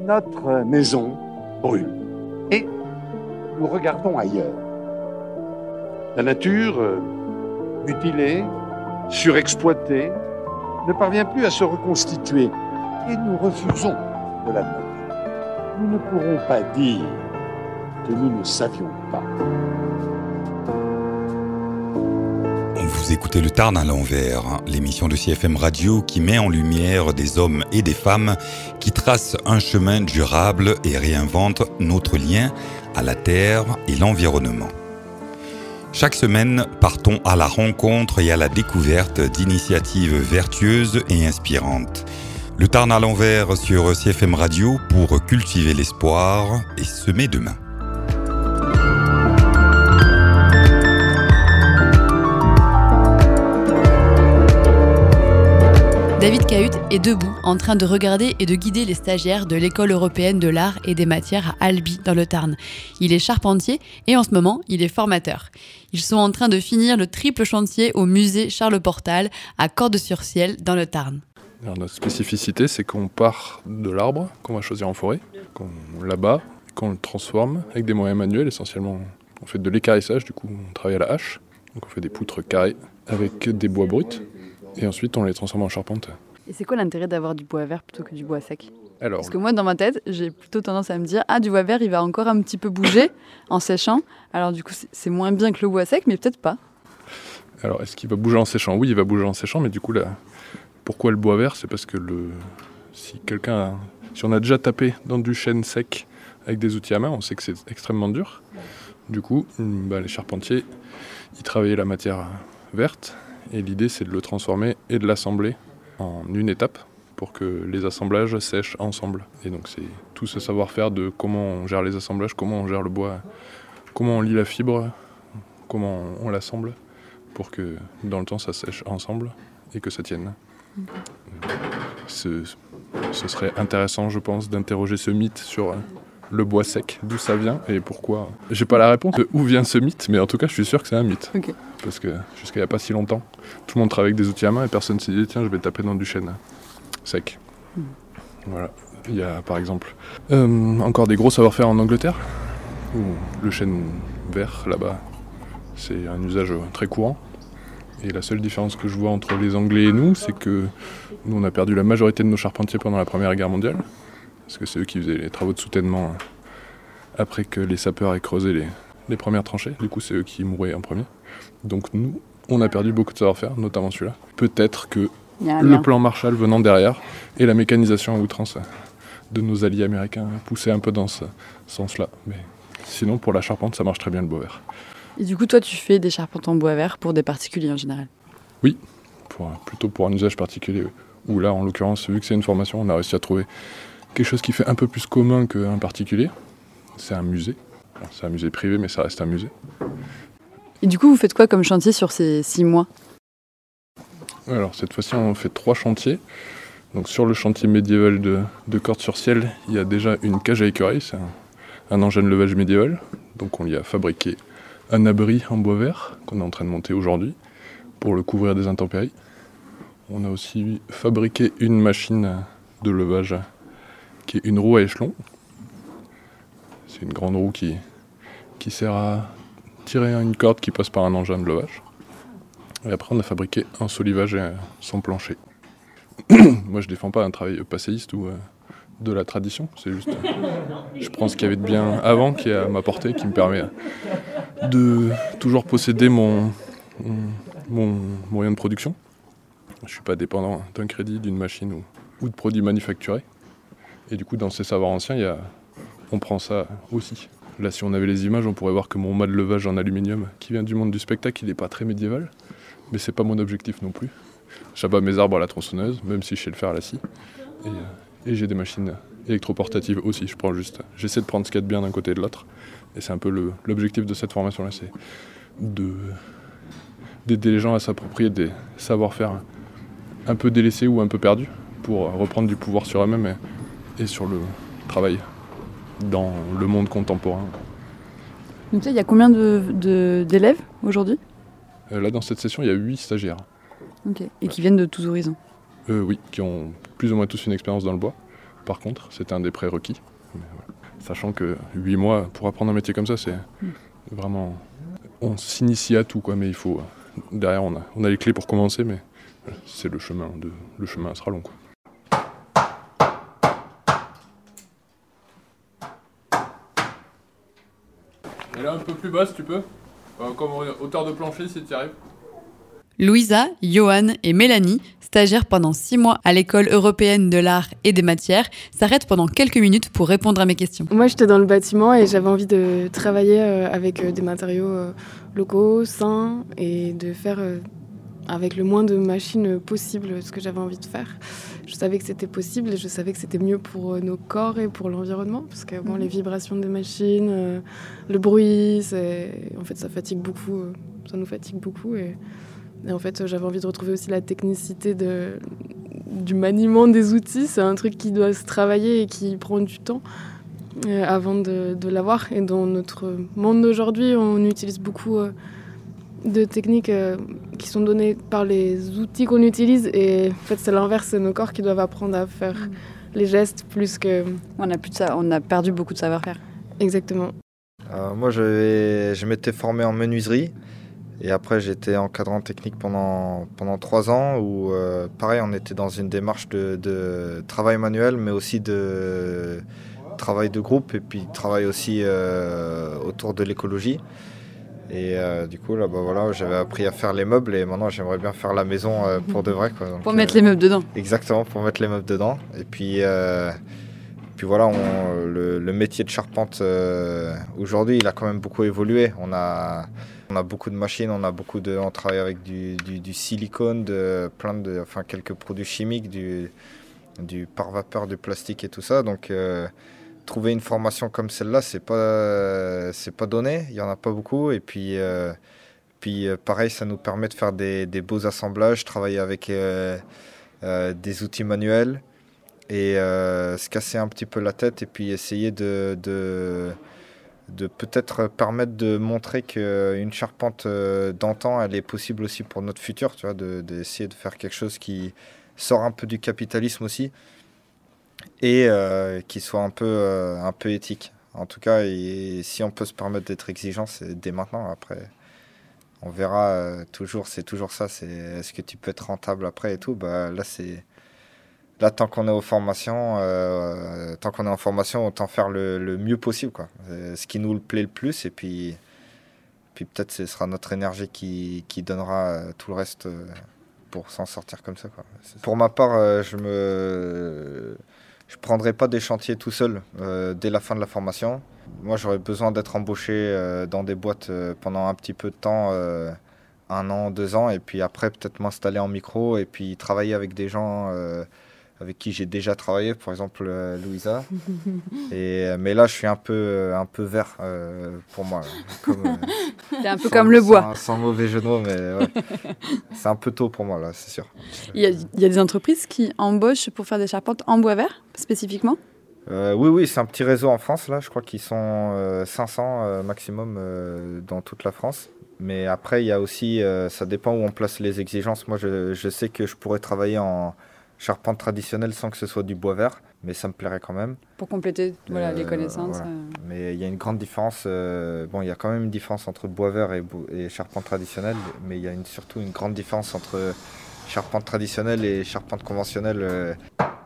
Notre maison brûle. Et nous regardons ailleurs. La nature, mutilée, surexploitée, ne parvient plus à se reconstituer. Et nous refusons de l'admettre. Nous ne pourrons pas dire que nous ne savions pas. Vous écoutez Le Tarn à l'envers, l'émission de CFM Radio qui met en lumière des hommes et des femmes qui tracent un chemin durable et réinventent notre lien à la terre et l'environnement. Chaque semaine, partons à la rencontre et à la découverte d'initiatives vertueuses et inspirantes. Le Tarn à l'envers sur CFM Radio pour cultiver l'espoir et semer demain. David Cahut est debout, en train de regarder et de guider les stagiaires de l'École européenne de l'art et des matières à Albi, dans le Tarn. Il est charpentier et en ce moment, il est formateur. Ils sont en train de finir le triple chantier au musée Charles Portal à Cordes-sur-Ciel, dans le Tarn. Alors, notre spécificité, c'est qu'on part de l'arbre qu'on va choisir en forêt, qu'on l'abat, qu'on le transforme avec des moyens manuels essentiellement. On fait de l'équarrissage, du coup on travaille à la hache, donc on fait des poutres carrées avec des bois bruts. Et ensuite, on les transforme en charpente. Et c'est quoi l'intérêt d'avoir du bois vert plutôt que du bois sec ? Alors, Parce que moi, dans ma tête, j'ai plutôt tendance à me dire « Ah, du bois vert, il va encore un petit peu bouger en séchant. » Alors du coup, c'est moins bien que le bois sec, mais peut-être pas. Alors, est-ce qu'il va bouger en séchant ? Oui, il va bouger en séchant, mais du coup, là, pourquoi le bois vert ? C'est parce que si on a déjà tapé dans du chêne sec avec des outils à main, on sait que c'est extrêmement dur. Du coup, les charpentiers, ils travaillaient la matière verte. Et l'idée, c'est de le transformer et de l'assembler en une étape pour que les assemblages sèchent ensemble. Et donc, c'est tout ce savoir-faire de comment on gère les assemblages, comment on gère le bois, comment on lie la fibre, comment on l'assemble pour que, dans le temps, ça sèche ensemble et que ça tienne. Ce serait intéressant, je pense, d'interroger ce mythe sur le bois sec, d'où ça vient et pourquoi. J'ai pas la réponse de où vient ce mythe, mais en tout cas, je suis sûr que c'est un mythe. Okay. Parce que jusqu'à il n'y a pas si longtemps, tout le monde travaille avec des outils à main et personne ne s'est dit tiens, je vais taper dans du chêne sec. Voilà. Il y a par exemple encore des gros savoir-faire en Angleterre, où le chêne vert là-bas, c'est un usage très courant. Et la seule différence que je vois entre les Anglais et nous, c'est que nous, on a perdu la majorité de nos charpentiers pendant la Première Guerre mondiale, parce que c'est eux qui faisaient les travaux de soutènement après que les sapeurs aient creusé les premières tranchées. Du coup, c'est eux qui mouraient en premier. Donc nous, on a perdu beaucoup de savoir-faire, notamment celui-là. Peut-être que le plan Marshall venant derrière et la mécanisation à outrance de nos alliés américains poussaient un peu dans ce sens-là. Mais sinon, pour la charpente, ça marche très bien le bois vert. Et du coup, toi, tu fais des charpentes en bois vert pour des particuliers en général ? Oui, plutôt pour un usage particulier. Où là, en l'occurrence, vu que c'est une formation, on a réussi à trouver quelque chose qui fait un peu plus commun qu'un particulier. C'est un musée. Alors, c'est un musée privé, mais ça reste un musée. Et du coup, vous faites quoi comme chantier sur ces 6 mois ? Alors, cette fois-ci, on fait 3 chantiers. Donc, sur le chantier médiéval de Cordes-sur-Ciel, il y a déjà une cage à écureuils. C'est un engin de levage médiéval. Donc, on y a fabriqué un abri en bois vert qu'on est en train de monter aujourd'hui pour le couvrir des intempéries. On a aussi fabriqué une machine de levage qui est une roue à échelon. C'est une grande roue qui sert à tirer une corde qui passe par un engin de levage. Et après, on a fabriqué un solivage et son plancher. Moi, je défends pas un travail passéiste ou de la tradition. C'est juste, je prends ce qu'il y avait de bien avant, qui est à ma portée, qui me permet de toujours posséder mon moyen de production. Je suis pas dépendant d'un crédit, d'une machine ou de produits manufacturés. Et du coup, dans ces savoirs anciens, on prend ça aussi. Là, si on avait les images, on pourrait voir que mon mât de levage en aluminium, qui vient du monde du spectacle, il n'est pas très médiéval. Mais c'est pas mon objectif non plus. J'abats mes arbres à la tronçonneuse, même si je sais le faire à la scie. Et j'ai des machines électroportatives aussi. J'essaie de prendre ce qu'il y a de bien d'un côté et de l'autre. Et c'est un peu l'objectif de cette formation-là, c'est d'aider les gens à s'approprier des savoir-faire un peu délaissés ou un peu perdus pour reprendre du pouvoir sur eux-mêmes et sur le travail dans le monde contemporain. Donc il y a combien d'élèves aujourd'hui ? Là, dans cette session, il y a 8 stagiaires. Ok. Et qui viennent de tous horizons ? Oui, qui ont plus ou moins tous une expérience dans le bois. par contre, c'était un des prérequis. Mais, ouais. Sachant que 8 mois, pour apprendre un métier comme ça, c'est vraiment... On s'initie à tout, quoi, mais il faut... Derrière, on a les clés pour commencer, mais c'est le chemin sera long, quoi. Et là, un peu plus bas, si tu peux. Comme hauteur de plancher, si tu y arrives. Louisa, Johan et Mélanie, stagiaires pendant 6 mois à l'école européenne de l'art et des matières, s'arrêtent pendant quelques minutes pour répondre à mes questions. Moi, j'étais dans le bâtiment et j'avais envie de travailler avec des matériaux locaux, sains, et de faire avec le moins de machines possible ce que j'avais envie de faire. Je savais que c'était possible et je savais que c'était mieux pour nos corps et pour l'environnement, parce que les vibrations des machines, le bruit, en fait, ça fatigue beaucoup, ça nous fatigue beaucoup. Et en fait, j'avais envie de retrouver aussi la technicité du maniement des outils. C'est un truc qui doit se travailler et qui prend du temps avant de l'avoir. Et dans notre monde d'aujourd'hui, on utilise beaucoup de techniques qui sont données par les outils qu'on utilise. Et en fait, c'est l'inverse, c'est nos corps qui doivent apprendre à faire les gestes plus que... On a perdu beaucoup de savoir-faire. Exactement. Moi, je m'étais formé en menuiserie. Et après, j'étais encadrant technique pendant 3 ans où, pareil, on était dans une démarche de travail manuel, mais aussi de travail de groupe et puis travail aussi autour de l'écologie. Et du coup, là, voilà, j'avais appris à faire les meubles et maintenant, j'aimerais bien faire la maison pour de vrai, quoi. Donc, pour mettre les meubles dedans. Exactement, pour mettre les meubles dedans. Et puis voilà, le métier de charpente, aujourd'hui, il a quand même beaucoup évolué. On a beaucoup de machines, on travaille avec du silicone, quelques produits chimiques, du pare-vapeur, du plastique et tout ça. Donc, trouver une formation comme celle-là, c'est pas donné. Il y en a pas beaucoup. Et puis pareil, ça nous permet de faire des beaux assemblages, travailler avec des outils manuels et se casser un petit peu la tête et puis essayer de peut-être permettre de montrer qu'une charpente d'antan, elle est possible aussi pour notre futur, tu vois, d'essayer de faire quelque chose qui sort un peu du capitalisme aussi et qui soit un peu éthique. En tout cas, et si on peut se permettre d'être exigeant, c'est dès maintenant. Après, on verra c'est toujours ça, c'est est-ce que tu peux être rentable après et tout. Là, tant qu'on est en formation, autant faire le mieux possible, quoi. Ce qui nous plaît le plus, et puis peut-être ce sera notre énergie qui donnera tout le reste pour s'en sortir comme ça, quoi. Pour ma part, je prendrai pas des chantiers tout seul dès la fin de la formation. Moi, j'aurais besoin d'être embauché dans des boîtes pendant un petit peu de temps, 1 an, 2 ans, et puis après peut-être m'installer en micro et puis travailler avec des gens avec qui j'ai déjà travaillé, par exemple Louisa. Mais là, je suis un peu vert pour moi. C'est un peu comme le bois. Sans mauvais jeu de mots, mais ouais. C'est un peu tôt pour moi, là, c'est sûr. Il y a des entreprises qui embauchent pour faire des charpentes en bois vert, spécifiquement ? Oui, c'est un petit réseau en France, là. Je crois qu'ils sont 500 maximum dans toute la France. Mais après, il y a aussi, ça dépend où on place les exigences. Moi, je sais que je pourrais travailler en charpente traditionnelle sans que ce soit du bois vert, mais ça me plairait quand même. Pour compléter les connaissances. Voilà. Mais il y a une grande différence. Il y a quand même une différence entre bois vert et charpente traditionnelle, mais il y a surtout une grande différence entre charpente traditionnelle et charpente conventionnelle.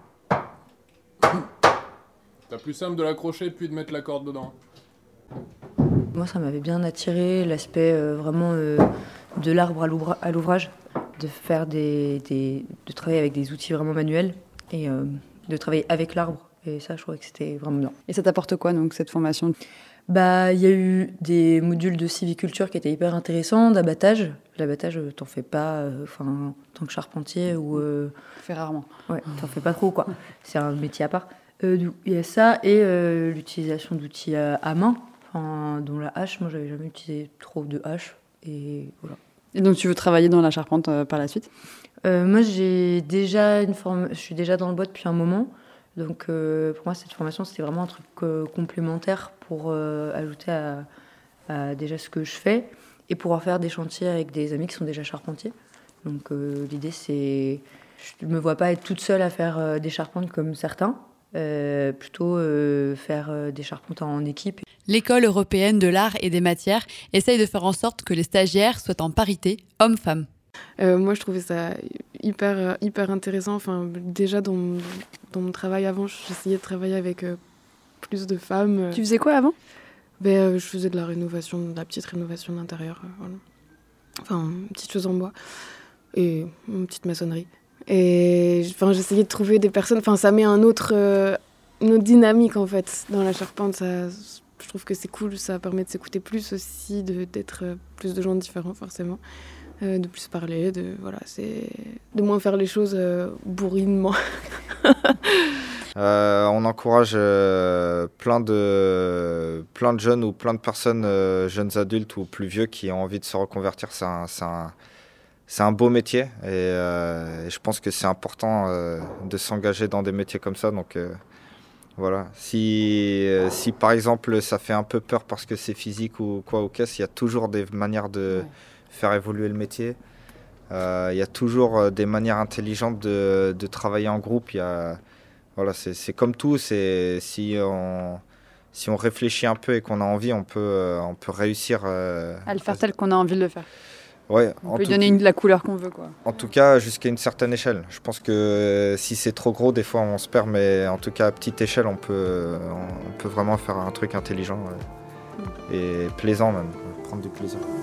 T'as plus simple de l'accrocher puis de mettre la corde dedans. Moi, ça m'avait bien attiré l'aspect vraiment de l'arbre à l'ouvrage, de faire de travailler avec des outils vraiment manuels et de travailler avec l'arbre. Et ça, je trouvais que c'était vraiment bien. Et ça t'apporte quoi, donc, cette formation ? Il y a eu des modules de civiculture qui étaient hyper intéressants, d'abattage. L'abattage, t'en fais pas en tant que charpentier ou... Fais rarement. Ouais, t'en fais pas trop, quoi. C'est un métier à part. Il y a ça et l'utilisation d'outils à main, dont la hache. Moi, j'avais jamais utilisé trop de hache. Et voilà. Et donc, tu veux travailler dans la charpente par la suite ? Moi, je suis déjà dans le bois depuis un moment. Donc, pour moi, cette formation, c'était vraiment un truc complémentaire pour ajouter à déjà ce que je fais et pouvoir faire des chantiers avec des amis qui sont déjà charpentiers. Donc, l'idée, c'est... Je ne me vois pas être toute seule à faire des charpentes comme certains. plutôt faire des charpentes en équipe. L'école européenne de l'art et des matières essaye de faire en sorte que les stagiaires soient en parité hommes-femmes. Moi, je trouvais ça hyper intéressant. Enfin, déjà, dans mon travail avant, j'essayais de travailler avec plus de femmes. Tu faisais quoi avant ? Je faisais de la petite rénovation d'intérieur. Voilà. Enfin, une petite chose en bois et une petite maçonnerie. Et j'essayais de trouver des personnes. Enfin, ça met une autre dynamique, en fait, dans la charpente. Je trouve que c'est cool. Ça permet de s'écouter plus aussi, d'être plus de gens différents, forcément. De plus parler, de moins faire les choses bourrinement. On encourage plein de jeunes ou plein de personnes, jeunes adultes ou plus vieux, qui ont envie de se reconvertir. C'est un beau métier et je pense que c'est important de s'engager dans des métiers comme ça. Donc voilà, si par exemple ça fait un peu peur parce que c'est physique ou quoi ou qu'est-ce, il y a toujours des manières de faire évoluer le métier. Il y a toujours des manières intelligentes de travailler en groupe. Voilà, c'est comme tout. Si on réfléchit un peu et qu'on a envie, on peut réussir à le faire tel qu'on a envie de le faire. Ouais, on peut donner la couleur qu'on veut, quoi. En tout cas, jusqu'à une certaine échelle. Je pense que si c'est trop gros, des fois on se perd, mais en tout cas à petite échelle, on peut vraiment faire un truc intelligent et plaisant même, prendre du plaisir.